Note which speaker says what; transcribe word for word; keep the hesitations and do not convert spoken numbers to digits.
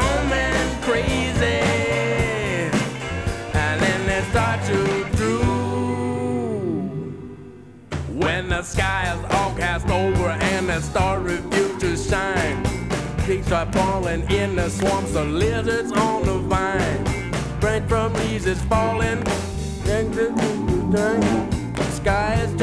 Speaker 1: roaming crazy, and then they start to drool. When the sky is all cast over and the stars refuse to shine, they start falling in the swamps of lizards on the vine. Rain from leaves is falling, sky is